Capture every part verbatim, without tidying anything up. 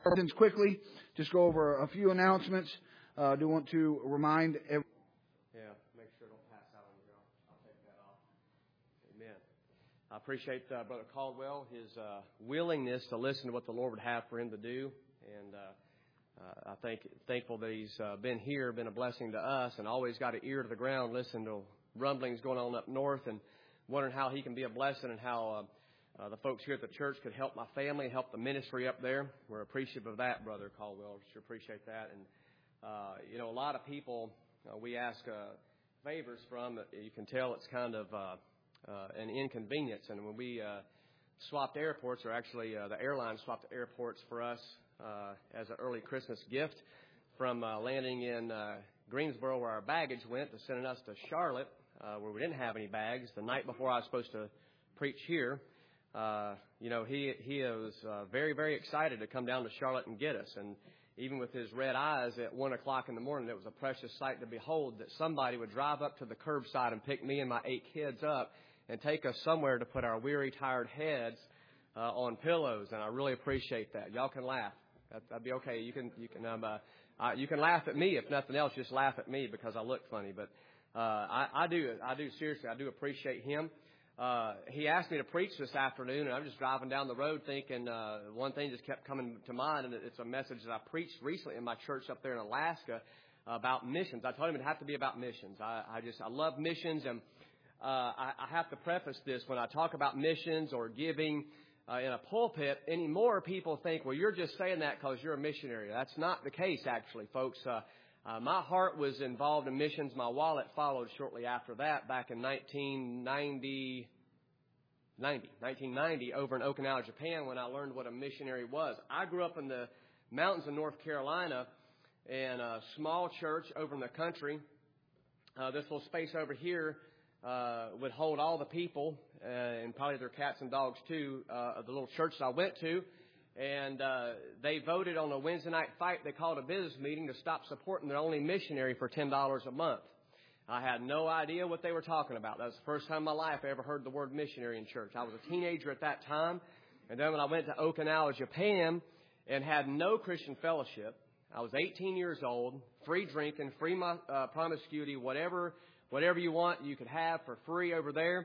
Since quickly, just go over a few announcements. I uh, do want to remind everyone. Yeah, make sure it don't pass out on you. I'll take that off. Amen. I appreciate uh, Brother Caldwell, his uh, willingness to listen to what the Lord would have for him to do. And uh, uh, I think thankful that he's uh, been here, been a blessing to us, and always got an ear to the ground, listening to rumblings going on up north, and wondering how he can be a blessing and how uh, Uh, the folks here at the church could help my family, help the ministry up there. We're appreciative of that, Brother Caldwell. Sure appreciate that. And, uh, you know, a lot of people uh, we ask uh, favors from, you can tell it's kind of uh, uh, an inconvenience. And when we uh, swapped airports, or actually uh, the airline swapped airports for us uh, as an early Christmas gift, from uh, landing in uh, Greensboro where our baggage went to sending us to Charlotte uh, where we didn't have any bags the night before I was supposed to preach here. Uh, you know, he he was uh, very, very excited to come down to Charlotte and get us. And even with his red eyes at one o'clock in the morning, it was a precious sight to behold that somebody would drive up to the curbside and pick me and my eight kids up and take us somewhere to put our weary, tired heads uh, on pillows. And I really appreciate that. Y'all can laugh. That, that'd be okay. You can you can um, uh, uh, you can laugh at me if nothing else. Just laugh at me because I look funny. But uh, I, I do I do seriously I do appreciate him. Uh, he asked me to preach this afternoon, and I'm just driving down the road thinking uh, one thing just kept coming to mind, and it's a message that I preached recently in my church up there in Alaska about missions. I told him it'd have to be about missions. I, I just I love missions, and uh, I, I have to preface this when I talk about missions or giving uh, in a pulpit. Anymore, people think, well, you're just saying that because you're a missionary. That's not the case, actually, folks. Uh, Uh, my heart was involved in missions. My wallet followed shortly after that back in nineteen ninety, nineteen ninety over in Okinawa, Japan, when I learned what a missionary was. I grew up in the mountains of North Carolina in a small church over in the country. Uh, this little space over here uh, would hold all the people uh, and probably their cats and dogs too uh, of the little church I went to. And uh, they voted on a Wednesday night fight. They called a business meeting to stop supporting their only missionary for ten dollars a month. I had no idea what they were talking about. That was the first time in my life I ever heard the word missionary in church. I was a teenager at that time. And then when I went to Okinawa, Japan, and had no Christian fellowship, I was eighteen years old, free drinking, free uh, promiscuity, whatever, whatever you want, you could have for free over there.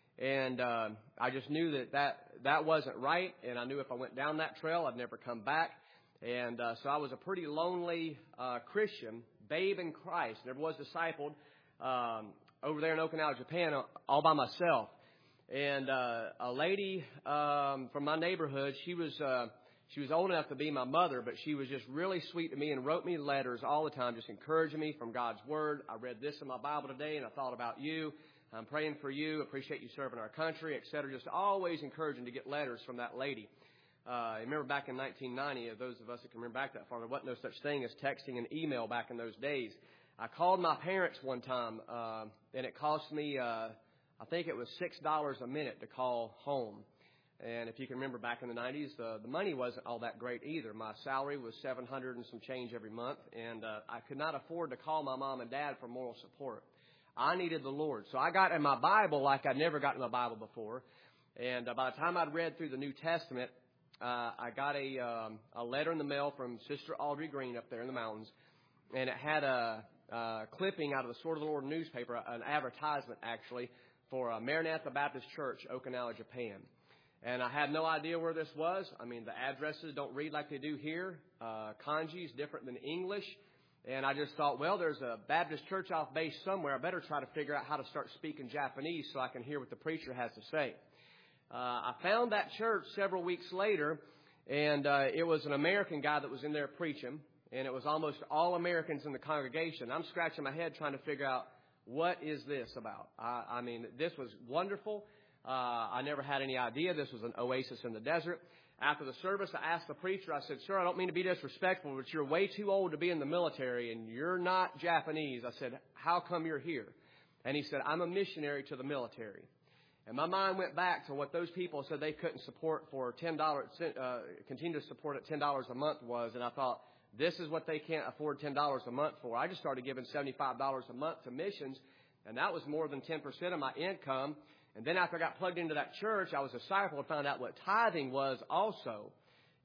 And uh, I just knew that, that that wasn't right, and I knew if I went down that trail, I'd never come back. And uh, so I was a pretty lonely uh, Christian, babe in Christ, never was discipled, um, over there in Okinawa, Japan, all by myself. And uh, a lady um, from my neighborhood, she was uh, she was old enough to be my mother, but she was just really sweet to me and wrote me letters all the time, just encouraging me from God's Word. I read this in my Bible today, and I thought about you. I'm praying for you. Appreciate you serving our country, et cetera. Just always encouraging to get letters from that lady. Uh, I remember back in nineteen ninety, those of us that can remember back that far, there wasn't no such thing as texting and email back in those days. I called my parents one time, uh, and it cost me, uh, I think it was six dollars a minute to call home. And if you can remember back in the nineties, uh, the money wasn't all that great either. My salary was seven hundred and some change every month, and uh, I could not afford to call my mom and dad for moral support. I needed the Lord. So I got in my Bible like I'd never gotten in my Bible before. And uh, by the time I'd read through the New Testament, uh, I got a um, a letter in the mail from Sister Audrey Green up there in the mountains. And it had a, a clipping out of the Sword of the Lord newspaper, an advertisement actually, for uh, Maranatha Baptist Church, Okinawa, Japan. And I had no idea where this was. I mean, the addresses don't read like they do here. Uh, kanji is different than English. And I just thought, well, there's a Baptist church off base somewhere. I better try to figure out how to start speaking Japanese so I can hear what the preacher has to say. Uh, I found that church several weeks later, and uh, it was an American guy that was in there preaching, and it was almost all Americans in the congregation. I'm scratching my head trying to figure out, what is this about? I, I mean, this was wonderful. Uh, I never had any idea this was an oasis in the desert. After the service, I asked the preacher, I said, sir, I don't mean to be disrespectful, but you're way too old to be in the military, and you're not Japanese. I said, how come you're here? And he said, I'm a missionary to the military. And my mind went back to what those people said they couldn't support for ten dollars, uh, continue to support at ten dollars a month was. And I thought, this is what they can't afford ten dollars a month for. I just started giving seventy-five dollars a month to missions, and that was more than ten percent of my income. And then after I got plugged into that church, I was a disciple and found out what tithing was also.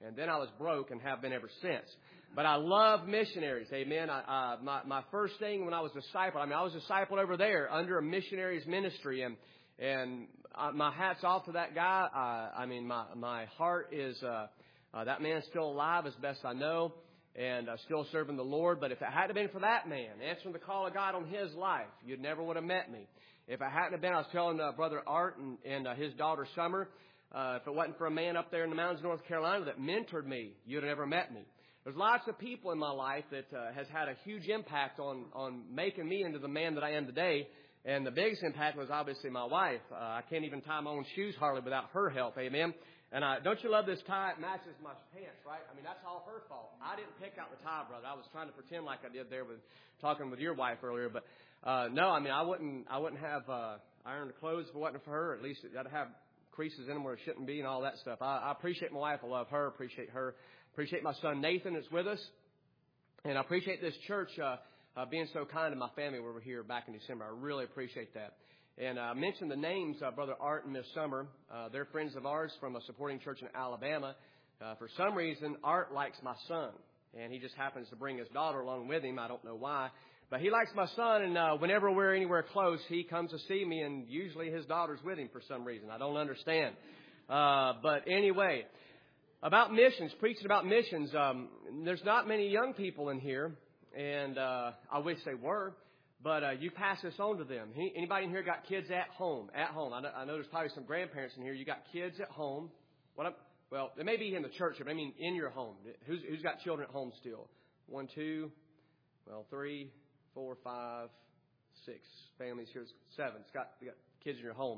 And then I was broke and have been ever since. But I love missionaries. Amen. I, uh, my, my first thing when I was a disciple, I mean, I was a disciple over there under a missionary's ministry. And, and uh, my hat's off to that guy. Uh, I mean, my, my heart is, uh, uh, that man's still alive as best I know and uh, still serving the Lord. But if it hadn't been for that man answering the call of God on his life, you never would have met me. If it hadn't have been, I was telling uh, Brother Art and, and uh, his daughter Summer, uh, if it wasn't for a man up there in the mountains of North Carolina that mentored me, you'd have never met me. There's lots of people in my life that uh, has had a huge impact on, on making me into the man that I am today. And the biggest impact was obviously my wife. Uh, I can't even tie my own shoes hardly without her help. Amen. And uh, don't you love this tie? It matches my pants, right? I mean, that's all her fault. I didn't pick out the tie, brother. I was trying to pretend like I did there with talking with your wife earlier. But uh, no, I mean, I wouldn't. I wouldn't have uh, ironed clothes if it wasn't for her. At least I'd have creases in them where it shouldn't be and all that stuff. I, I appreciate my wife. I love her. Appreciate her. Appreciate my son Nathan that's with us. And I appreciate this church uh, uh, being so kind to my family when we were here back in December. I really appreciate that. And I uh, mentioned the names of Brother Art and Miss Summer. Uh, they're friends of ours from a supporting church in Alabama. Uh, for some reason, Art likes my son. And he just happens to bring his daughter along with him. I don't know why. But he likes my son, and uh, whenever we're anywhere close, he comes to see me, and usually his daughter's with him for some reason. I don't understand. Uh, but anyway, about missions, preaching about missions, um, there's not many young people in here, and uh, I wish they were, but uh, you pass this on to them. He, anybody in here got kids at home? At home. I know, I know there's probably some grandparents in here. You got kids at home. What I'm, well, they may be in the church, but I mean in your home. Who's, who's got children at home still? One, two, well, three, four, five, six families here. Seven. It's got, you got kids in your home.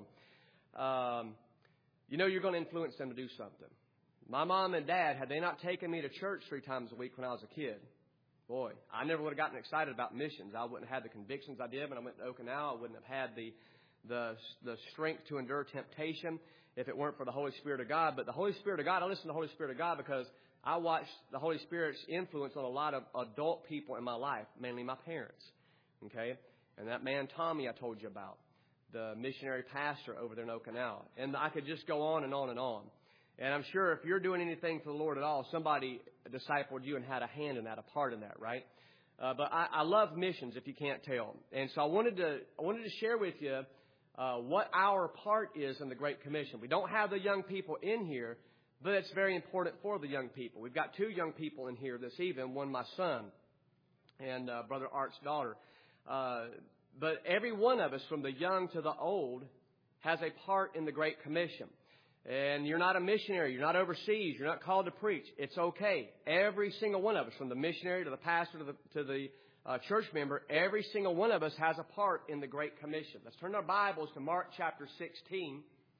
Um, you know you're going to influence them to do something. My mom and dad, had they not taken me to church three times a week when I was a kid, boy, I never would have gotten excited about missions. I wouldn't have had the convictions I did when I went to Okinawa. I wouldn't have had the the the strength to endure temptation if it weren't for the Holy Spirit of God. But the Holy Spirit of God, I listen to the Holy Spirit of God because I watched the Holy Spirit's influence on a lot of adult people in my life, mainly my parents. Okay? And that man, Tommy, I told you about, the missionary pastor over there in Okinawa. And I could just go on and on and on. And I'm sure if you're doing anything for the Lord at all, somebody discipled you and had a hand in that, a part in that, right? Uh, but I, I love missions, if you can't tell. And so I wanted to I wanted to share with you uh, what our part is in the Great Commission. We don't have the young people in here, but it's very important for the young people. We've got two young people in here this evening, one my son and uh, Brother Art's daughter. Uh, but every one of us, from the young to the old, has a part in the Great Commission. And you're not a missionary. You're not overseas. You're not called to preach. It's okay. Every single one of us, from the missionary to the pastor to the, to the uh, church member, every single one of us has a part in the Great Commission. Let's turn our Bibles to Mark chapter sixteen.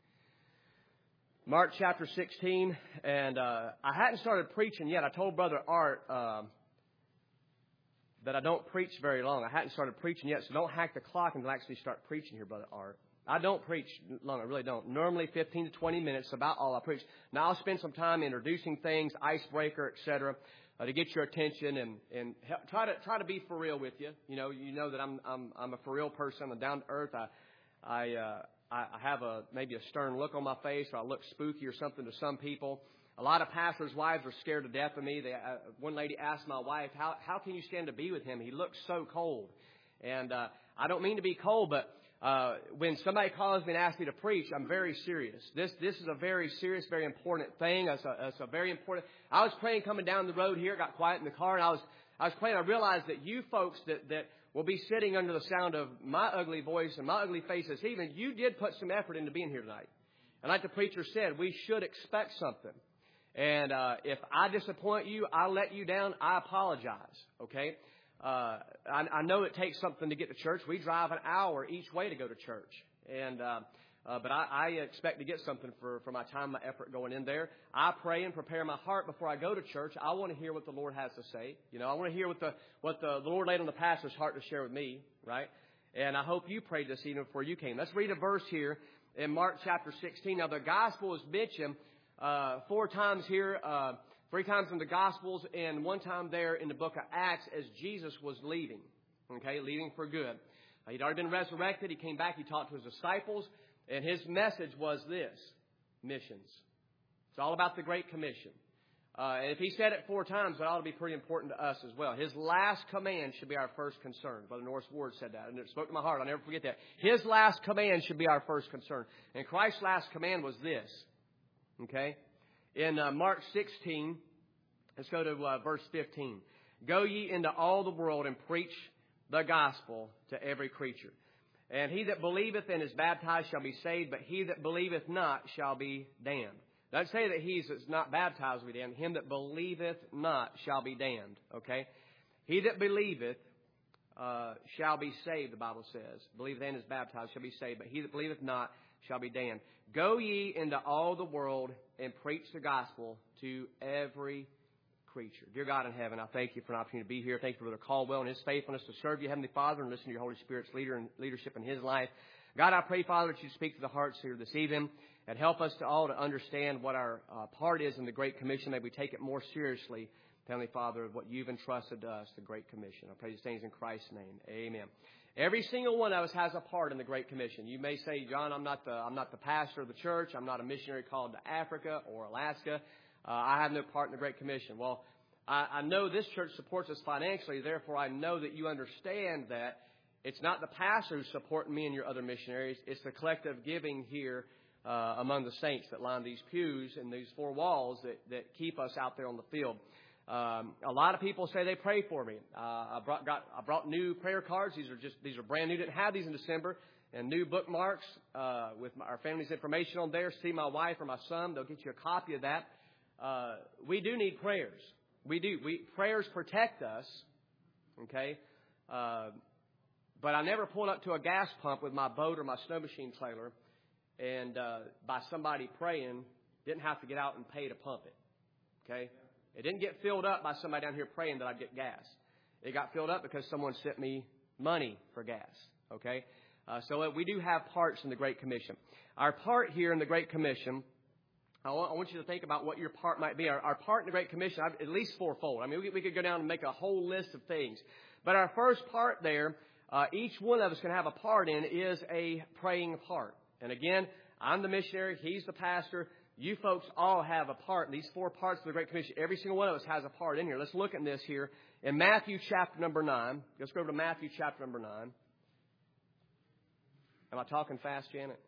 Mark chapter sixteen. And uh, I hadn't started preaching yet. I told Brother Art uh, that I don't preach very long. I hadn't started preaching yet, so don't hack the clock until I actually start preaching here, Brother Art. I don't preach long. I really don't. Normally fifteen to twenty minutes, about all I preach. Now I'll spend some time introducing things, icebreaker, et cetera, uh, to get your attention and, and help, try to try to be for real with you. You know, you know that I'm I'm I'm a for real person. I'm down to earth. I I uh, I have a maybe a stern look on my face, or I look spooky or something to some people. A lot of pastors' wives are scared to death of me. They, uh, one lady asked my wife, "How how can you stand to be with him? He looks so cold." And uh, I don't mean to be cold, but Uh, when somebody calls me and asks me to preach, I'm very serious. This this is a very serious, very important thing. It's a, it's a very important. I was praying coming down the road here, got quiet in the car, and I was I was praying. I realized that you folks that that will be sitting under the sound of my ugly voice and my ugly face this evening, you did put some effort into being here tonight. And like the preacher said, we should expect something. And uh, if I disappoint you, I let you down, I apologize. Okay. Uh, I, I know it takes something to get to church. We drive an hour each way to go to church. And, uh, uh, but I, I expect to get something for, for my time, my effort going in there. I pray and prepare my heart before I go to church. I want to hear what the Lord has to say. You know, I want to hear what the, what the, the Lord laid on the pastor's heart to share with me, right? And I hope you prayed this evening before you came. Let's read a verse here in Mark chapter sixteen. Now, the gospel is mentioned, uh, four times here, uh, Three times in the Gospels and one time there in the book of Acts as Jesus was leaving, okay, leaving for good. Uh, he'd already been resurrected. He came back. He talked to his disciples, and his message was this: missions. It's all about the Great Commission. Uh, and if he said it four times, it ought to be pretty important to us as well. His last command should be our first concern. Brother Norris Ward said that, and it spoke to my heart. I'll never forget that. His last command should be our first concern. And Christ's last command was this. Okay? In uh, Mark sixteen, let's go to uh, verse fifteen. Go ye into all the world and preach the gospel to every creature. And he that believeth and is baptized shall be saved, but he that believeth not shall be damned. Doesn't say that he that's not baptized will be damned. Him that believeth not shall be damned. Okay? He that believeth uh, shall be saved, the Bible says. Believeth and is baptized shall be saved, but he that believeth not shall be damned. Go ye into all the world and preach the gospel to every creature. Dear God in heaven, I thank you for an opportunity to be here. Thank you for Brother Caldwell and his faithfulness to serve you, Heavenly Father, and listen to your Holy Spirit's leader and leadership in his life. God, I pray, Father, that you speak to the hearts here this evening and help us to all to understand what our uh, part is in the Great Commission. May we take it more seriously, Heavenly Father, of what you've entrusted to us, the Great Commission. I pray these things in Christ's name. Amen. Every single one of us has a part in the Great Commission. You may say, John, I'm not the I'm not the pastor of the church. I'm not a missionary called to Africa or Alaska. Uh, I have no part in the Great Commission. Well, I, I know this church supports us financially. Therefore, I know that you understand that it's not the pastor who's supporting me and your other missionaries. It's the collective giving here uh, among the saints that line these pews and these four walls that, that keep us out there on the field. Um, a lot of people say they pray for me. Uh, I brought got I brought new prayer cards. These are just these are brand new. Didn't have these in December. And new bookmarks uh, with my, our family's information on there. See my wife or my son. They'll get you a copy of that. Uh, we do need prayers. We do. We prayers protect us. Okay. Uh, but I never pulled up to a gas pump with my boat or my snow machine trailer, and uh, by somebody praying, didn't have to get out and pay to pump it. Okay. It didn't get filled up by somebody down here praying that I'd get gas. It got filled up because someone sent me money for gas. Okay. Uh, so we do have parts in the Great Commission. Our part here in the Great Commission, I want, I want you to think about what your part might be. Our, our part in the Great Commission, at least fourfold. I mean, we, we could go down and make a whole list of things. But our first part there, uh, each one of us can have a part in, is a praying part. And again, I'm the missionary. He's the pastor. You folks all have a part in these four parts of the Great Commission. Every single one of us has a part in here. Let's look at this here in Matthew chapter number nine. Let's go over to Matthew chapter number nine. Am I talking fast, Janet?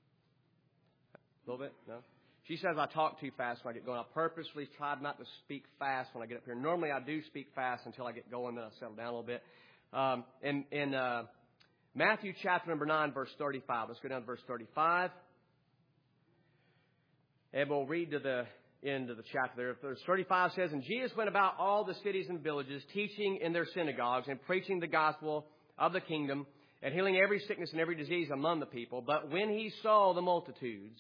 A little bit? No? She says I talk too fast when I get going. I purposely tried not to speak fast when I get up here. Normally I do speak fast until I get going, then I settle down a little bit. Um, in in uh, Matthew chapter number nine, verse thirty-five. Let's go down to verse thirty-five. And we'll read to the end of the chapter there. Verse thirty-five says, And Jesus went about all the cities and villages, teaching in their synagogues and preaching the gospel of the kingdom, and healing every sickness and every disease among the people. But when he saw the multitudes,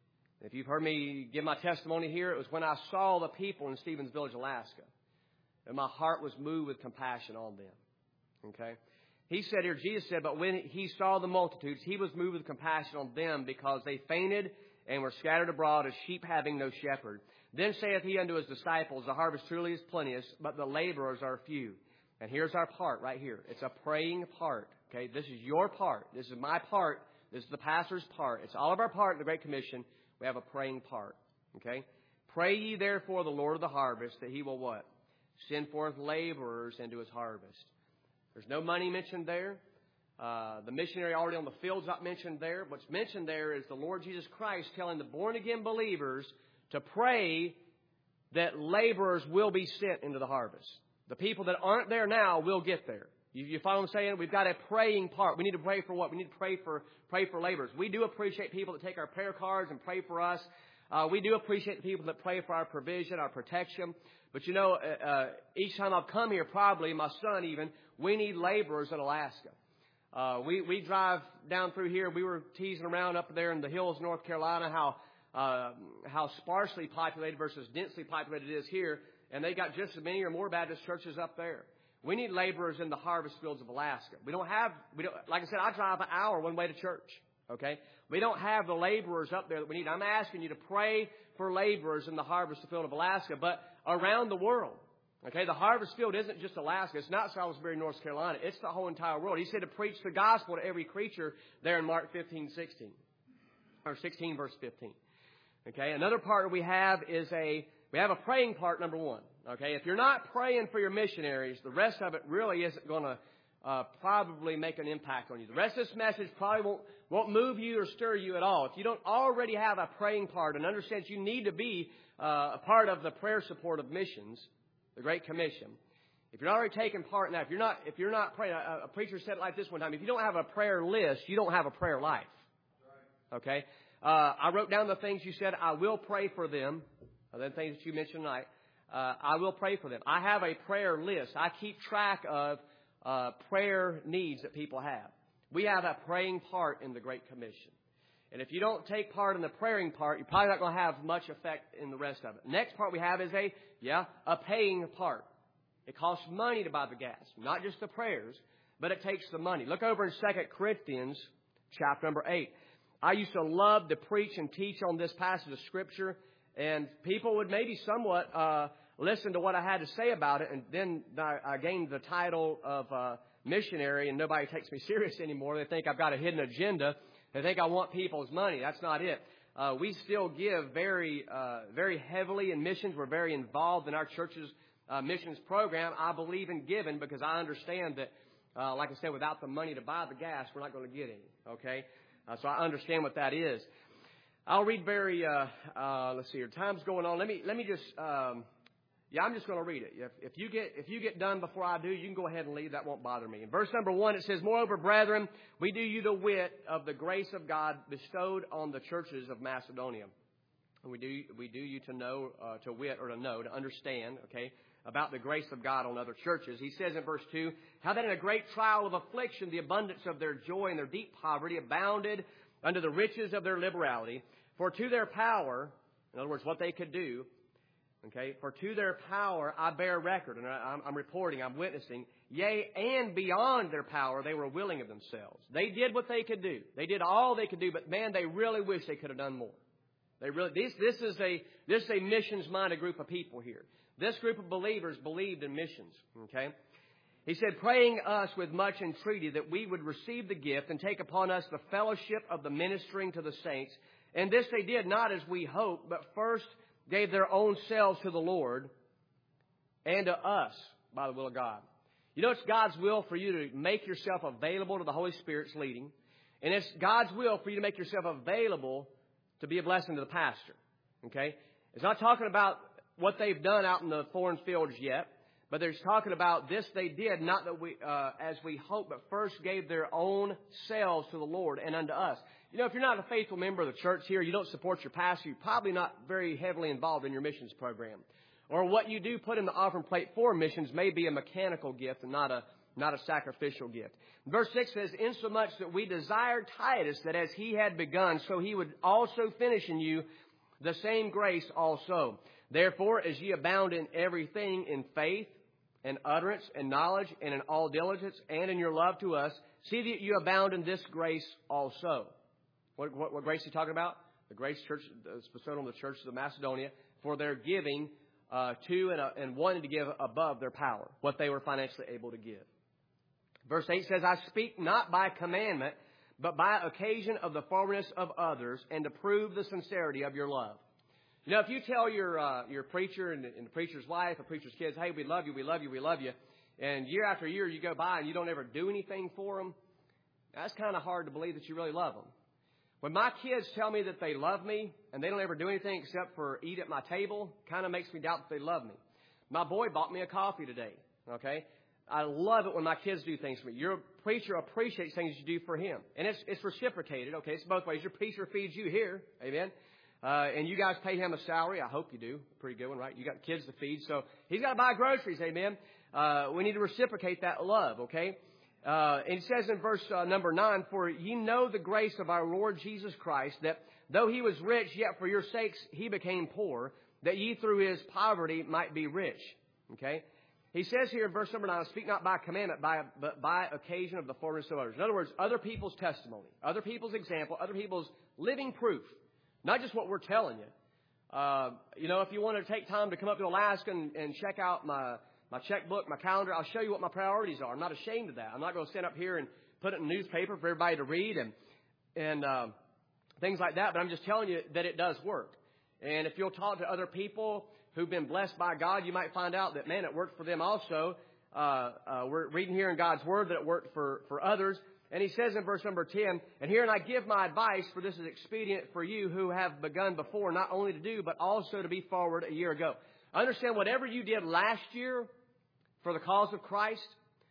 if you've heard me give my testimony here, it was when I saw the people in Stevens Village, Alaska, and my heart was moved with compassion on them. Okay? He said here, Jesus said, but when he saw the multitudes, he was moved with compassion on them because they fainted and were scattered abroad as sheep having no shepherd. Then saith he unto his disciples, The harvest truly is plenteous, but the laborers are few. And here's our part right here. It's a praying part. Okay, this is your part. This is my part. This is the pastor's part. It's all of our part in the Great Commission. We have a praying part. Okay? Pray ye therefore the Lord of the harvest that he will what? Send forth laborers into his harvest. There's no money mentioned there. Uh, the missionary already on the field's not mentioned there. What's mentioned there is the Lord Jesus Christ telling the born-again believers to pray that laborers will be sent into the harvest. The people that aren't there now will get there. You, you follow what I'm saying? We've got a praying part. We need to pray for what? We need to pray for pray for laborers. We do appreciate people that take our prayer cards and pray for us. Uh, we do appreciate the people that pray for our provision, our protection. But, you know, uh, uh, each time I've come here, probably, my son even, we need laborers in Alaska. Uh, we, we drive down through here. We were teasing around up there in the hills of North Carolina how uh, how sparsely populated versus densely populated it is here. And they got just as many or more Baptist churches up there. We need laborers in the harvest fields of Alaska. We don't have, we don't, like I said, I drive an hour one way to church. Okay? We don't have the laborers up there that we need. I'm asking you to pray for laborers in the harvest field of Alaska, but around the world. Okay? The harvest field isn't just Alaska. It's not Salisbury, North Carolina. It's the whole entire world. He said to preach the gospel to every creature there in Mark fifteen, sixteen. Or sixteen, verse fifteen. Okay? Another part we have is a We have a praying part, number one. Okay, if you're not praying for your missionaries, the rest of it really isn't going to uh, probably make an impact on you. The rest of this message probably won't won't move you or stir you at all. If you don't already have a praying part and understand you need to be uh, a part of the prayer support of missions, the Great Commission. If you're already taking part in that, if you're not if you're not praying, a, a preacher said it like this one time: if you don't have a prayer list, you don't have a prayer life. Okay, uh, I wrote down the things you said. I will pray for them. The things that you mentioned tonight. Uh, I will pray for them. I have a prayer list. I keep track of uh, prayer needs that people have. We have a praying part in the Great Commission. And if you don't take part in the praying part, you're probably not going to have much effect in the rest of it. Next part we have is a, yeah, a paying part. It costs money to buy the gas, not just the prayers, but it takes the money. Look over in Second Corinthians chapter number eight. I used to love to preach and teach on this passage of Scripture, and people would maybe somewhat uh, listen to what I had to say about it, and then I, I gained the title of uh, missionary, and nobody takes me serious anymore. They think I've got a hidden agenda. They think I want people's money. That's not it. Uh, we still give very, uh, very heavily in missions. We're very involved in our church's uh, missions program. I believe in giving because I understand that, uh, like I said, without the money to buy the gas, we're not going to get any. Okay, uh, so I understand what that is. I'll read very. Uh, uh, let's see here. Time's going on. Let me let me just. Um, yeah, I'm just going to read it. If, if you get if you get done before I do, you can go ahead and leave. That won't bother me. In verse number one, it says, "Moreover, brethren, we do you the wit of the grace of God bestowed on the churches of Macedonia." And we do we do you to know uh, to wit or to know to understand. Okay, about the grace of God on other churches. He says in verse two, "How that in a great trial of affliction, the abundance of their joy and their deep poverty abounded under the riches of their liberality. For to their power," in other words, what they could do, okay, "for to their power I bear record," and I'm, I'm reporting, I'm witnessing, "yea, and beyond their power they were willing of themselves." They did what they could do. They did all they could do, but man, they really wish they could have done more. They really, this, this is a, this is a missions-minded group of people here. This group of believers believed in missions, okay? He said, "Praying us with much entreaty that we would receive the gift and take upon us the fellowship of the ministering to the saints. And this they did not as we hoped, but first gave their own selves to the Lord and to us by the will of God." You know, it's God's will for you to make yourself available to the Holy Spirit's leading. And it's God's will for you to make yourself available to be a blessing to the pastor. Okay? It's not talking about what they've done out in the foreign fields yet, but there's talking about this they did, not that we, uh, as we hope, but first gave their own selves to the Lord and unto us. You know, if you're not a faithful member of the church here, you don't support your pastor, you're probably not very heavily involved in your missions program. Or what you do put in the offering plate for missions may be a mechanical gift and not a not a sacrificial gift. Verse six says, "Insomuch that we desired Titus that as he had begun, so he would also finish in you the same grace also. Therefore, as ye abound in everything, in faith and utterance and knowledge and in all diligence and in your love to us, see that you abound in this grace also." What, what, what grace is he talking about? The grace church, bestowed on the churches of Macedonia for their giving uh, to and, uh, and wanting to give above their power, what they were financially able to give. Verse eight says, "I speak not by commandment, but by occasion of the forwardness of others, and to prove the sincerity of your love." You know, if you tell your uh, your preacher and, and the preacher's wife, the preacher's kids, "Hey, we love you, we love you, we love you," and year after year you go by and you don't ever do anything for them, that's kind of hard to believe that you really love them. When my kids tell me that they love me and they don't ever do anything except for eat at my table, kind of makes me doubt that they love me. My boy bought me a coffee today, okay? I love it when my kids do things for me. Your preacher appreciates things you do for him. And it's it's reciprocated, okay? It's both ways. Your preacher feeds you here, amen? Uh, and you guys pay him a salary. I hope you do. Pretty good one, right? You got kids to feed, so he's got to buy groceries, amen? Uh, we need to reciprocate that love, okay? Uh, and it says in verse uh, number nine, "For ye know the grace of our Lord Jesus Christ, that though he was rich, yet for your sakes he became poor, that ye through his poverty might be rich." Okay? He says here in verse number nine, "Speak not by commandment, by, but by occasion of the forwardness of others." In other words, other people's testimony, other people's example, other people's living proof, not just what we're telling you. Uh, you know, if you want to take time to come up to Alaska and, and check out my my checkbook, my calendar, I'll show you what my priorities are. I'm not ashamed of that. I'm not going to stand up here and put it in the newspaper for everybody to read and and um, things like that. But I'm just telling you that it does work. And if you'll talk to other people who've been blessed by God, you might find out that, man, it worked for them also. Uh, uh, we're reading here in God's Word that it worked for, for others. And he says in verse number ten, and here and I give my advice, for this is expedient for you who have begun before, not only to do, but also to be forward a year ago. Understand, whatever you did last year for the cause of Christ,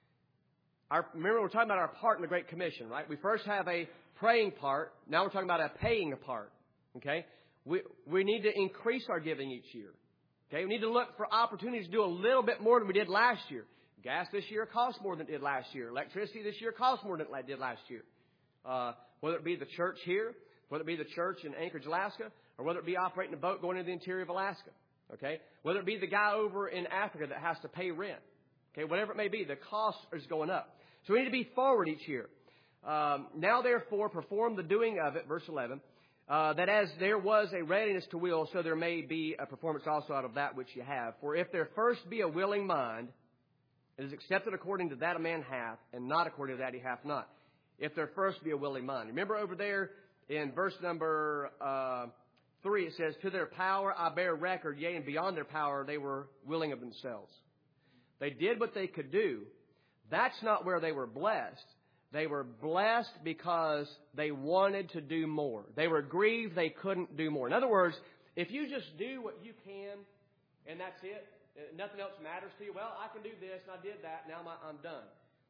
our, remember we're talking about our part in the Great Commission, right? We first have a praying part. Now we're talking about a paying part, okay? We, we need to increase our giving each year, okay? We need to look for opportunities to do a little bit more than we did last year. Gas this year costs more than it did last year. Electricity this year costs more than it did last year. Uh, whether it be the church here, whether it be the church in Anchorage, Alaska, or whether it be operating a boat going into the interior of Alaska. Okay? Whether it be the guy over in Africa that has to pay rent. Okay? Whatever it may be, the cost is going up. So we need to be forward each year. Um, now therefore perform the doing of it, verse eleven, uh, that as there was a readiness to will, so there may be a performance also out of that which you have. For if there first be a willing mind, it is accepted according to that a man hath, and not according to that he hath not. If there first be a willing mind. Remember over there in verse number uh, three, it says, to their power I bear record, yea, and beyond their power they were willing of themselves. They did what they could do. That's not where they were blessed. They were blessed because they wanted to do more. They were grieved they couldn't do more. In other words, if you just do what you can, and that's it, nothing else matters to you. Well, I can do this, and I did that. Now I'm done.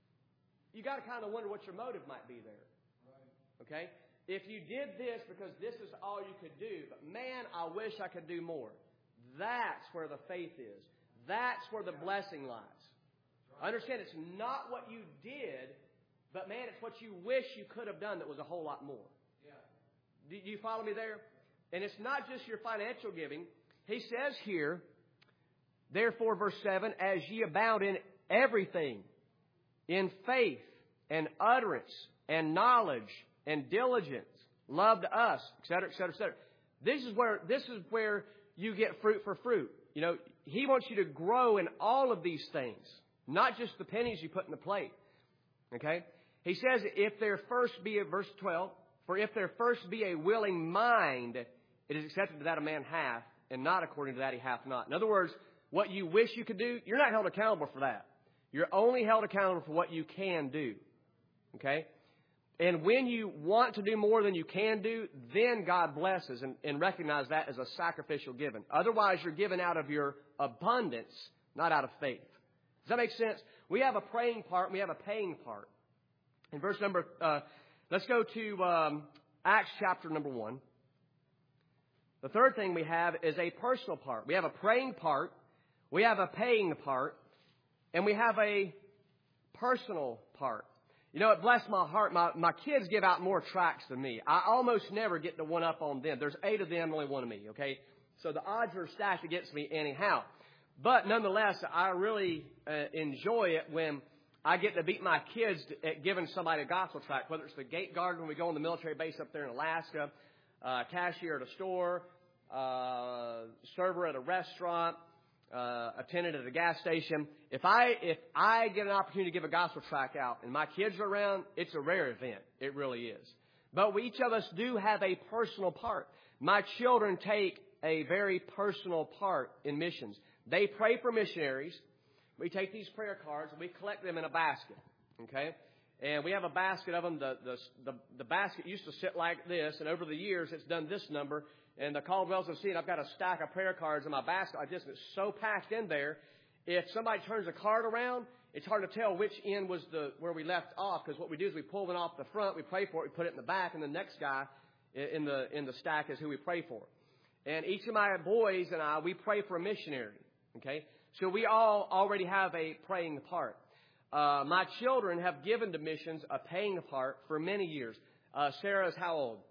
You got to kind of wonder what your motive might be there. Okay? If you did this because this is all you could do, but man, I wish I could do more. That's where the faith is. That's where the blessing lies. Understand, it's not what you did, but man, it's what you wish you could have done that was a whole lot more. Do you follow me there? And it's not just your financial giving. He says here, therefore, verse seven, as ye abound in everything, in faith and utterance and knowledge and diligence, love to us, et cetera, et cetera, et cetera. This is where, this is where you get fruit for fruit. You know, he wants you to grow in all of these things, not just the pennies you put in the plate. Okay? He says, if there first be, a, verse twelve, for if there first be a willing mind, it is accepted to that a man hath, and not according to that he hath not. In other words, what you wish you could do, you're not held accountable for that. You're only held accountable for what you can do. Okay? And when you want to do more than you can do, then God blesses and, and recognize that as a sacrificial giving. Otherwise, you're giving out of your abundance, not out of faith. Does that make sense? We have a praying part and we have a paying part. In verse number, uh, let's go to um, Acts chapter number one. The third thing we have is a personal part. We have a praying part. We have a paying part, and we have a personal part. You know, it blessed my heart. My, my kids give out more tracts than me. I almost never get to one up on them. There's eight of them, only one of me, okay? So the odds are stacked against me anyhow. But nonetheless, I really uh, enjoy it when I get to beat my kids at giving somebody a gospel tract, whether it's the gate guard when we go on the military base up there in Alaska, uh, cashier at a store, uh, server at a restaurant, Uh, attendant at a gas station. If I if I get an opportunity to give a gospel tract out and my kids are around, it's a rare event. It really is. But we, each of us do have a personal part. My children take a very personal part in missions. They pray for missionaries. We take these prayer cards and we collect them in a basket. Okay? And we have a basket of them. The, the, the, the basket used to sit like this, and over the years it's done this number. And the Caldwells have seen I've got a stack of prayer cards in my basket like this, and it's so packed in there. If somebody turns a card around, it's hard to tell which end was the where we left off, because what we do is we pull one off the front, we pray for it, we put it in the back, and the next guy in the in the stack is who we pray for. And each of my boys and I, we pray for a missionary. Okay, so we all already have a praying part. Uh, my children have given to missions a paying part for many years. Uh, Sarah's how old?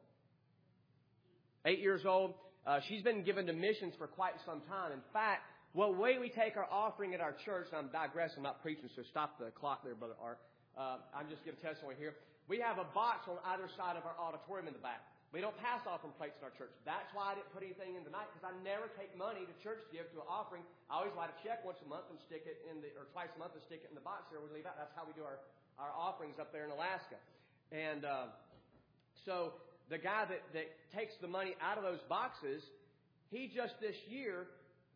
Eight years old. Uh, she's been given to missions for quite some time. In fact, well, the way we take our offering at our church, and I'm digressing, I'm not preaching, so stop the clock there, Brother Art. Uh, I'm just giving testimony here. We have a box on either side of our auditorium in the back. We don't pass offering plates in our church. That's why I didn't put anything in tonight, because I never take money to church to give to an offering. I always write a check once a month and stick it in the, or twice a month and stick it in the box there. We leave out. That's how we do our, our offerings up there in Alaska. And uh, so the guy that, that takes the money out of those boxes, he just this year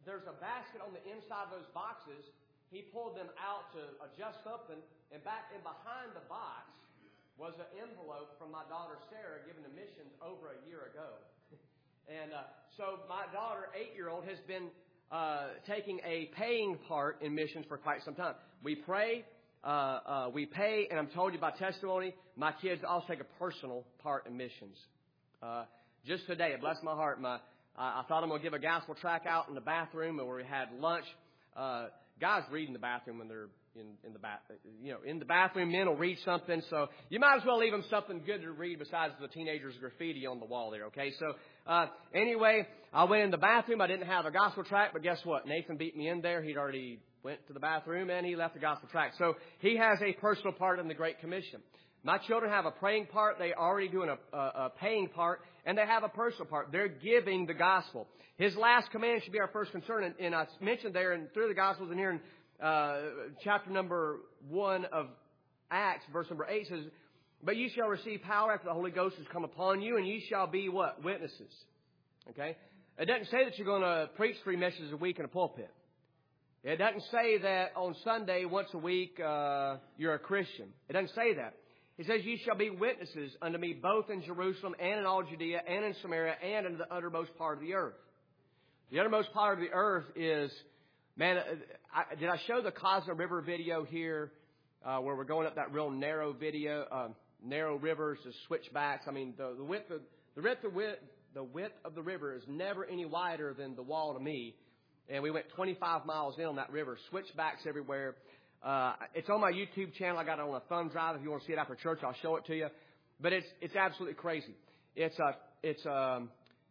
there's a basket on the inside of those boxes. He pulled them out to adjust something, and back in behind the box was an envelope from my daughter Sarah given to missions over a year ago. And uh, so my daughter, eight-year-old, has been uh, taking a paying part in missions for quite some time. We pray, uh, uh, we pay, and I'm told you by testimony, my kids also take a personal part in missions. Uh, just today, it blessed my heart. My I, I thought I'm going to give a gospel track out in the bathroom where we had lunch. Uh, guys read in the bathroom when they're in, in the bath, you know, in the bathroom. Men will read something, so you might as well leave them something good to read besides the teenagers' graffiti on the wall there. Okay, so uh, anyway, I went in the bathroom. I didn't have a gospel tract, but guess what? Nathan beat me in there. He'd already went to the bathroom and he left the gospel tract. So he has a personal part in the Great Commission. My children have a praying part. They already doing a, a, a paying part, and they have a personal part. They're giving the gospel. His last command should be our first concern. And, and I mentioned there and through the Gospels and here in uh, chapter number one of Acts, verse number eight says, "But you shall receive power after the Holy Ghost has come upon you, and you shall be what? Witnesses." Okay? It doesn't say that you're going to preach three messages a week in a pulpit. It doesn't say that on Sunday, once a week, uh, you're a Christian. It doesn't say that. He says, "You shall be witnesses unto me both in Jerusalem and in all Judea and in Samaria and in the uttermost part of the earth." The uttermost part of the earth is, man, I, did I show the Cosmo River video here uh, where we're going up that real narrow video, uh, narrow rivers, the switchbacks? I mean, the, the width of the width of width, the width of the river is never any wider than the wall to me. And we went twenty-five miles in on that river, switchbacks everywhere. Uh, it's on my YouTube channel. I got it on a thumb drive. If you want to see it after church, I'll show it to you. But it's it's absolutely crazy. It's uh, it's um,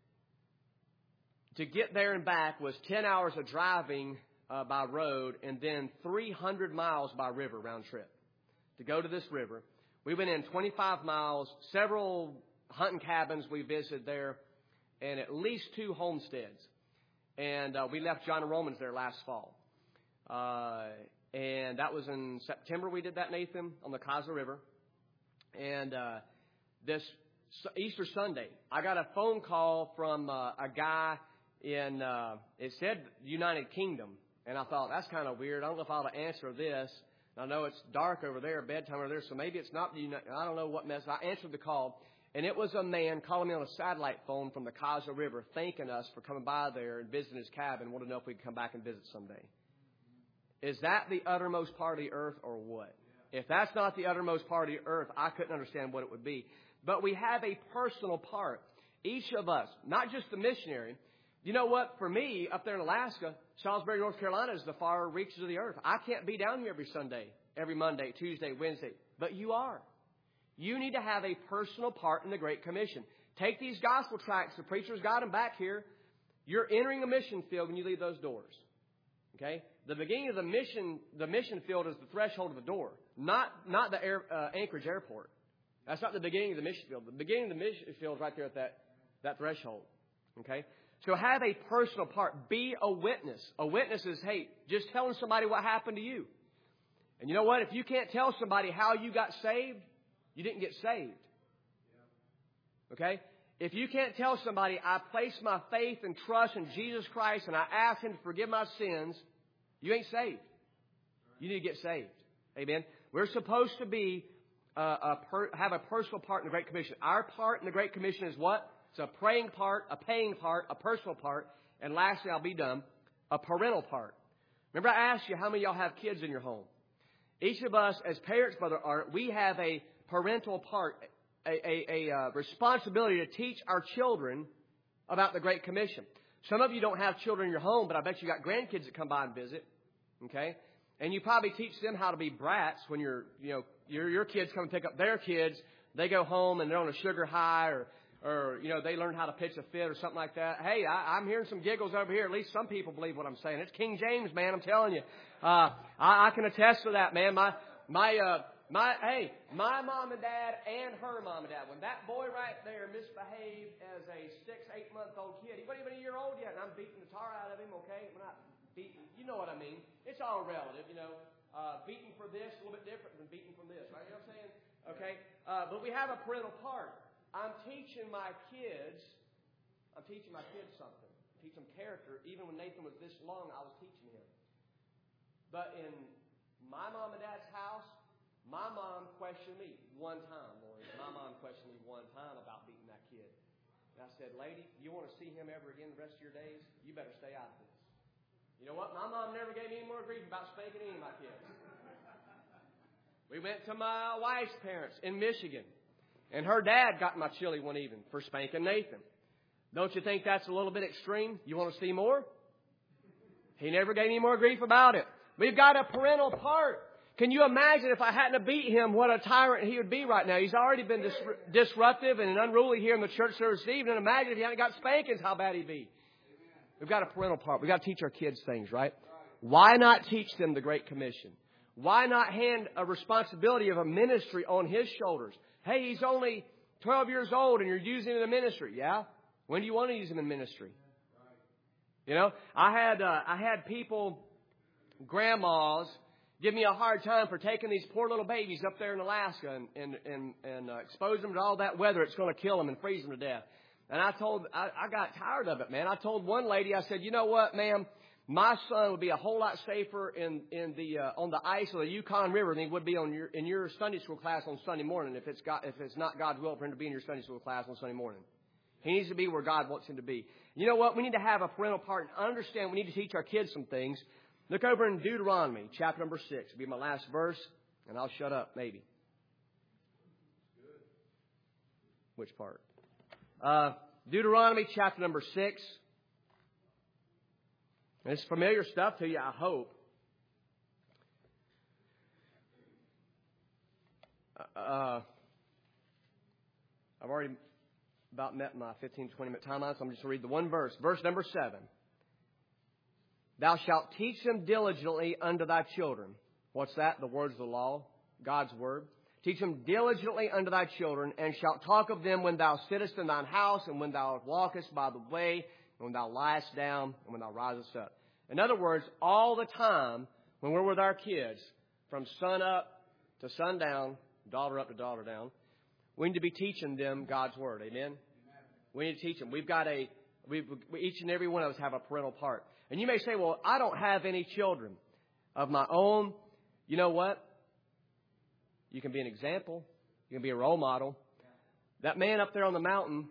to get there and back was ten hours of driving uh, by road, and then three hundred miles by river round trip to go to this river. We went in twenty-five miles, several hunting cabins we visited there, and at least two homesteads. And uh, we left John and Romans there last fall. Uh, And that was in September we did that, Nathan, on the Cosmo River. And uh, this Easter Sunday, I got a phone call from uh, a guy in, uh, it said United Kingdom. And I thought, that's kind of weird. I don't know if I ought to answer this. I know it's dark over there, bedtime over there, so maybe it's not the United, I don't know what mess. I answered the call, and it was a man calling me on a satellite phone from the Cosmo River, thanking us for coming by there and visiting his cabin, wanted to know if we could come back and visit someday. Is that the uttermost part of the earth or what? If that's not the uttermost part of the earth, I couldn't understand what it would be. But we have a personal part. Each of us, not just the missionary. You know what? For me, up there in Alaska, Salisbury, North Carolina is the far reaches of the earth. I can't be down here every Sunday, every Monday, Tuesday, Wednesday. But you are. You need to have a personal part in the Great Commission. Take these gospel tracts. The preachers got them back here. You're entering a mission field when you leave those doors. Okay? The beginning of the mission, the mission field is the threshold of the door, not not the air, uh, Anchorage Airport. That's not the beginning of the mission field. The beginning of the mission field is right there at that, that threshold. Okay? So have a personal part. Be a witness. A witness is, hey, just telling somebody what happened to you. And you know what? If you can't tell somebody how you got saved, you didn't get saved. Okay? If you can't tell somebody, I place my faith and trust in Jesus Christ and I ask Him to forgive my sins, you ain't saved. You need to get saved. Amen. We're supposed to be uh, a per, have a personal part in the Great Commission. Our part in the Great Commission is what? It's a praying part, a paying part, a personal part, and lastly, I'll be done, a parental part. Remember I asked you how many of y'all have kids in your home? Each of us as parents, Brother Art, we have a parental part, a, a, a uh, responsibility to teach our children about the Great Commission. Some of you don't have children in your home, but I bet you got grandkids that come by and visit. Okay? And you probably teach them how to be brats when you're, you know, your your kids come and pick up their kids. They go home and they're on a sugar high or, or you know, they learn how to pitch a fit or something like that. Hey, I, I'm hearing some giggles over here. At least some people believe what I'm saying. It's King James, man. I'm telling you. Uh, I, I can attest to that, man. My, my, uh, my, hey, my mom and dad and her mom and dad, when that boy right there misbehaved as a six, eight month old kid, he wasn't even a year old yet, and I'm beating the tar out of him, okay? We're not beating, you know what I mean. It's all relative, you know. Uh, beating for this is a little bit different than beating from this, right? You know what I'm saying? Okay? Uh, but we have a parental part. I'm teaching my kids, I'm teaching my kids something. teach them character. Even when Nathan was this long, I was teaching him. But in my mom and dad's house, my mom questioned me one time, Lori. My mom questioned me one time about beating that kid. And I said, lady, you want to see him ever again the rest of your days? You better stay out of this. You know what? My mom never gave me any more grief about spanking any of my kids. We went to my wife's parents in Michigan, and her dad got my chili one evening for spanking Nathan. Don't you think that's a little bit extreme? You want to see more? He never gave any more grief about it. We've got a parental part. Can you imagine if I hadn't beat him, what a tyrant he would be right now? He's already been dis- disruptive and unruly here in the church service this evening. Imagine if he hadn't got spankings, how bad he'd be. We've got a parental part. We've got to teach our kids things, right? Why not teach them the Great Commission? Why not hand a responsibility of a ministry on his shoulders? Hey, he's only twelve years old and you're using him in the ministry. Yeah? When do you want to use him in ministry? You know, I had uh, I had people, grandmas, give me a hard time for taking these poor little babies up there in Alaska and and and, and uh, expose them to all that weather. It's going to kill them and freeze them to death. And I told, I, I got tired of it, man. I told one lady, I said, you know what, ma'am, my son would be a whole lot safer in in the uh, on the ice of the Yukon River than he would be on your in your Sunday school class on Sunday morning if it's got if it's not God's will for him to be in your Sunday school class on Sunday morning. He needs to be where God wants him to be. You know what? We need to have a parental part and understand we need to teach our kids some things. Look over in Deuteronomy, chapter number six. It'll be my last verse, and I'll shut up, maybe. Which part? Uh, Deuteronomy, chapter number six. And it's familiar stuff to you, I hope. Uh, I've already about met my fifteen, twenty minute timeline, so I'm just going to read the one verse. Verse number seven. Thou shalt teach them diligently unto thy children. What's that? The words of the law, God's word. Teach them diligently unto thy children, and shalt talk of them when thou sittest in thine house, and when thou walkest by the way, and when thou liest down, and when thou risest up. In other words, all the time when we're with our kids, from sun up to sundown, daughter up to daughter down, we need to be teaching them God's word. Amen? We need to teach them. We've got a, we each and every one of us have a parental part. And you may say, well, I don't have any children of my own. You know what? You can be an example. You can be a role model. That man up there on the mountain,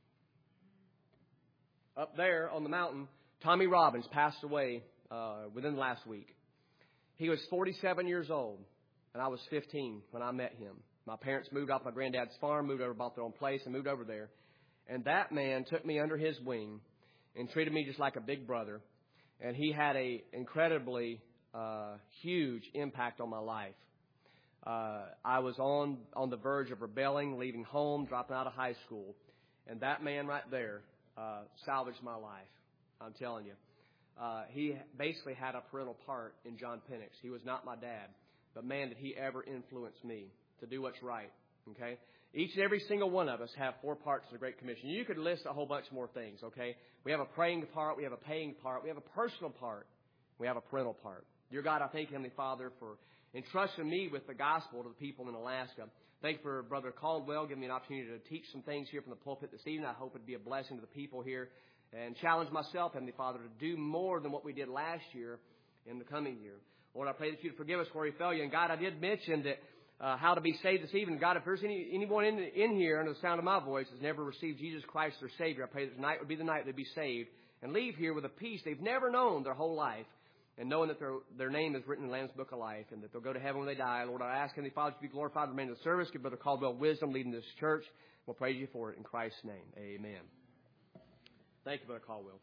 up there on the mountain, Tommy Robbins, passed away uh, within the last week. He was forty-seven years old, and I was fifteen when I met him. My parents moved off my granddad's farm, moved over, bought their own place, and moved over there. And that man took me under his wing and treated me just like a big brother. And he had a incredibly uh, huge impact on my life. Uh, I was on, on the verge of rebelling, leaving home, dropping out of high school. And that man right there uh, salvaged my life. I'm telling you. Uh, he basically had a parental part in John Penix. He was not my dad. But man, did he ever influence me to do what's right. Okay? Each and every single one of us have four parts of the Great Commission. You could list a whole bunch more things, okay? We have a praying part. We have a paying part. We have a personal part. We have a parental part. Dear God, I thank you, Heavenly Father, for entrusting me with the gospel to the people in Alaska. Thank you for Brother Caldwell giving me an opportunity to teach some things here from the pulpit this evening. I hope it'd be a blessing to the people here and challenge myself, Heavenly Father, to do more than what we did last year in the coming year. Lord, I pray that you'd forgive us where we failed you. And God, I did mention that Uh, how to be saved this evening. God, if there's any anyone in, in here under the sound of my voice has never received Jesus Christ their Savior, I pray that tonight would be the night they'd be saved and leave here with a peace they've never known their whole life, and knowing that their their name is written in the Lamb's Book of Life and that they'll go to heaven when they die. Lord, I ask Heavenly Father to be glorified in the remainder of the service. Give Brother Caldwell wisdom leading this church. We'll praise you for it in Christ's name. Amen. Thank you, Brother Caldwell.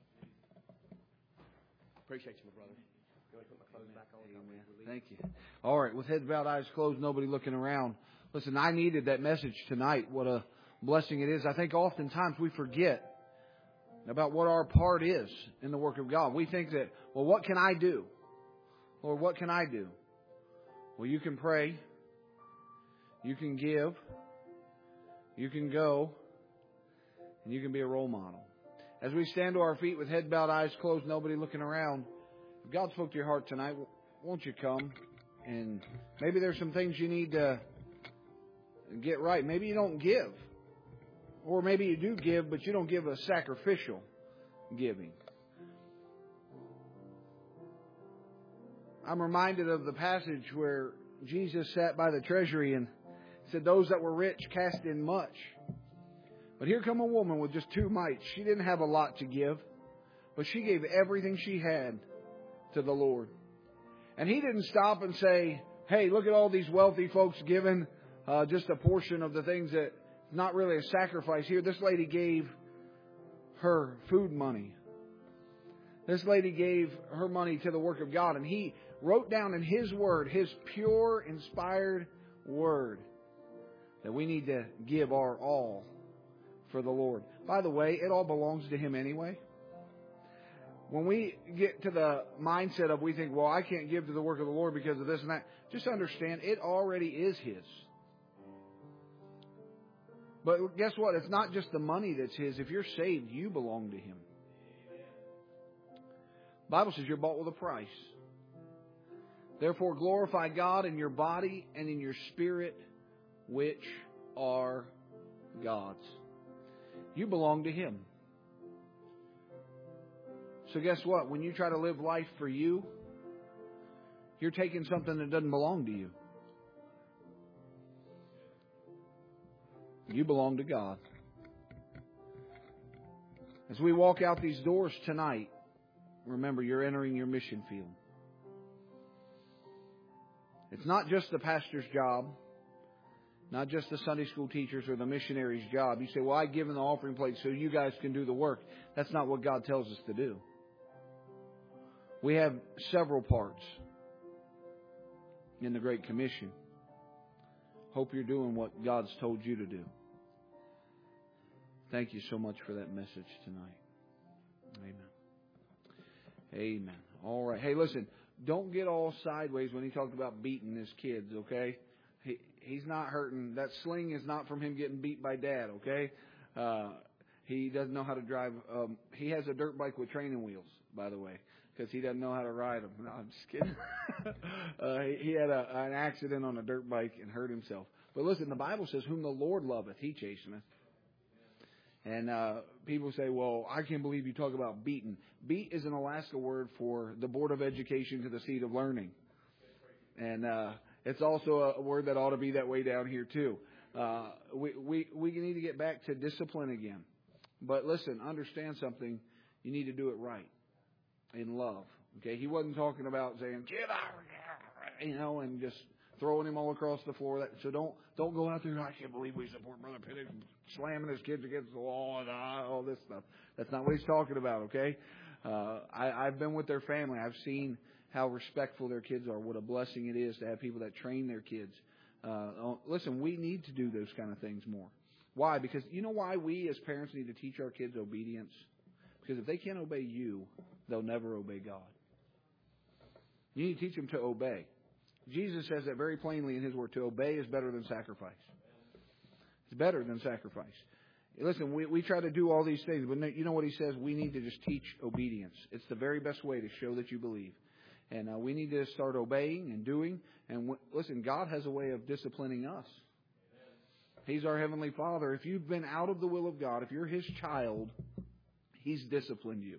Appreciate you, my brother. You want to put my clothes back on? Amen. Thank you. All right, with heads bowed, eyes closed, nobody looking around. Listen, I needed that message tonight. What a blessing it is. I think oftentimes we forget about what our part is in the work of God. We think that, well, what can I do? Lord, what can I do? Well, you can pray. You can give. You can go. And you can be a role model. As we stand to our feet with head bowed, eyes closed, nobody looking around, if God spoke to your heart tonight, won't you come? And maybe there's some things you need to get right. Maybe you don't give. Or maybe you do give, but you don't give a sacrificial giving. I'm reminded of the passage where Jesus sat by the treasury and said, those that were rich cast in much. But here come a woman with just two mites. She didn't have a lot to give, but she gave everything she had to the Lord. And He didn't stop and say, hey, look at all these wealthy folks giving uh, just a portion of the things that not really a sacrifice. Here, this lady gave her food money. This lady gave her money to the work of God. And He wrote down in His Word, His pure, inspired Word, that we need to give our all for the Lord. By the way, it all belongs to Him anyway. When we get to the mindset of we think, well, I can't give to the work of the Lord because of this and that, just understand it already is His. But guess what? It's not just the money that's His. If you're saved, you belong to Him. The Bible says you're bought with a price. Therefore, glorify God in your body and in your spirit, which are God's. You belong to Him. So guess what? When you try to live life for you, you're taking something that doesn't belong to you. You belong to God. As we walk out these doors tonight, remember, you're entering your mission field. It's not just the pastor's job, not just the Sunday school teacher's or the missionary's job. You say, well, I give in the offering plate so you guys can do the work. That's not what God tells us to do. We have several parts in the Great Commission. Hope you're doing what God's told you to do. Thank you so much for that message tonight. Amen. Amen. All right. Hey, listen, don't get all sideways when he talked about beating his kids, okay? He, he's not hurting. That sling is not from him getting beat by Dad, okay? Uh, he doesn't know how to drive. Um, he has a dirt bike with training wheels, by the way, because he doesn't know how to ride them. No, I'm just kidding. uh, he, he had a, an accident on a dirt bike and hurt himself. But listen, the Bible says, whom the Lord loveth, He chasteneth. And uh, people say, well, I can't believe you talk about beaten. Beat is an Alaska word for the Board of Education to the seat of learning. And uh, it's also a word that ought to be that way down here, too. Uh, we, we, we need to get back to discipline again. But listen, understand something. You need to do it right, in love. Okay, he wasn't talking about saying, get out, you know, and just throwing him all across the floor. So don't don't go out there, I can't believe we support Brother Penix slamming his kids against the wall and all this stuff. That's not what he's talking about, okay? Uh, I, I've been with their family. I've seen how respectful their kids are, what a blessing it is to have people that train their kids. Uh, listen, we need to do those kind of things more. Why? Because you know why we as parents need to teach our kids obedience? Because if they can't obey you, they'll never obey God. You need to teach them to obey. Jesus says that very plainly in His Word. To obey is better than sacrifice. It's better than sacrifice. Listen, we, we try to do all these things, but you know what He says? We need to just teach obedience. It's the very best way to show that you believe. And uh, we need to start obeying and doing. And w- listen, God has a way of disciplining us. He's our Heavenly Father. If you've been out of the will of God, if you're His child, He's disciplined you.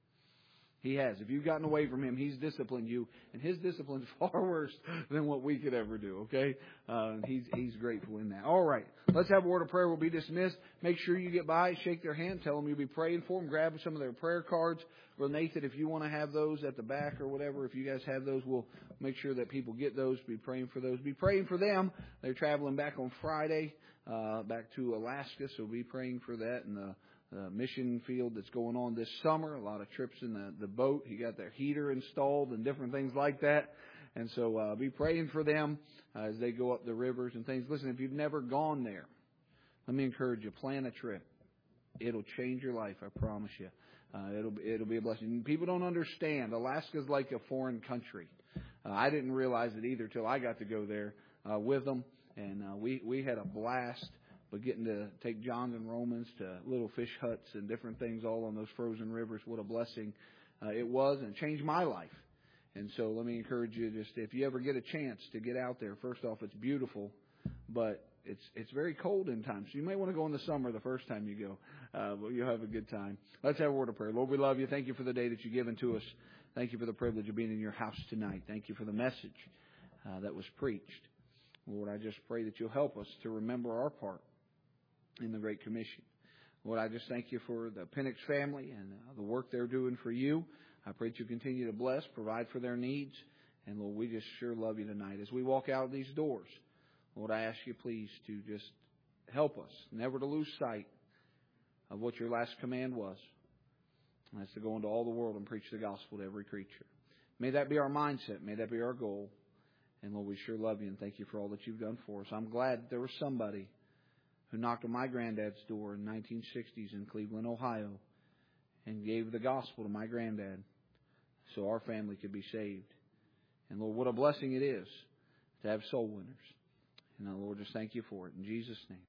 He has. If you've gotten away from Him, He's disciplined you. And His discipline is far worse than what we could ever do, okay? Uh, he's He's grateful in that. All right. Let's have a word of prayer. We'll be dismissed. Make sure you get by, shake their hand, tell them you'll be praying for them, grab some of their prayer cards. Well, Nathan, if you want to have those at the back or whatever, if you guys have those, we'll make sure that people get those. Be praying for those. Be praying for them. They're traveling back on Friday, uh, back to Alaska, so be praying for that and the Uh, mission field that's going on this summer. A lot of trips in the, the boat. He got their heater installed and different things like that. And so uh, be praying for them uh, as they go up the rivers and things. Listen, if you've never gone there, let me encourage you, plan a trip. It'll change your life, I promise you. Uh, it'll, it'll be a blessing. People don't understand. Alaska's like a foreign country. Uh, I didn't realize it either till I got to go there uh, with them. And uh, we, we had a blast. But getting to take Johns and Romans to little fish huts and different things all on those frozen rivers, what a blessing uh, it was, and it changed my life. And so let me encourage you, just if you ever get a chance to get out there, first off, it's beautiful, but it's it's very cold in time. So you may want to go in the summer the first time you go, uh, but you'll have a good time. Let's have a word of prayer. Lord, we love you. Thank you for the day that you've given to us. Thank you for the privilege of being in your house tonight. Thank you for the message uh, that was preached. Lord, I just pray that you'll help us to remember our part in the Great Commission. Lord, I just thank you for the Penix family and uh, the work they're doing for you. I pray that you continue to bless, provide for their needs. And Lord, we just sure love you tonight. As we walk out these doors, Lord, I ask you please to just help us never to lose sight of what your last command was. And that's to go into all the world and preach the gospel to every creature. May that be our mindset. May that be our goal. And Lord, we sure love you and thank you for all that you've done for us. I'm glad that there was somebody who knocked on my granddad's door in the nineteen sixties in Cleveland, Ohio, and gave the gospel to my granddad so our family could be saved. And Lord, what a blessing it is to have soul winners. And uh, Lord, just thank you for it. In Jesus' name.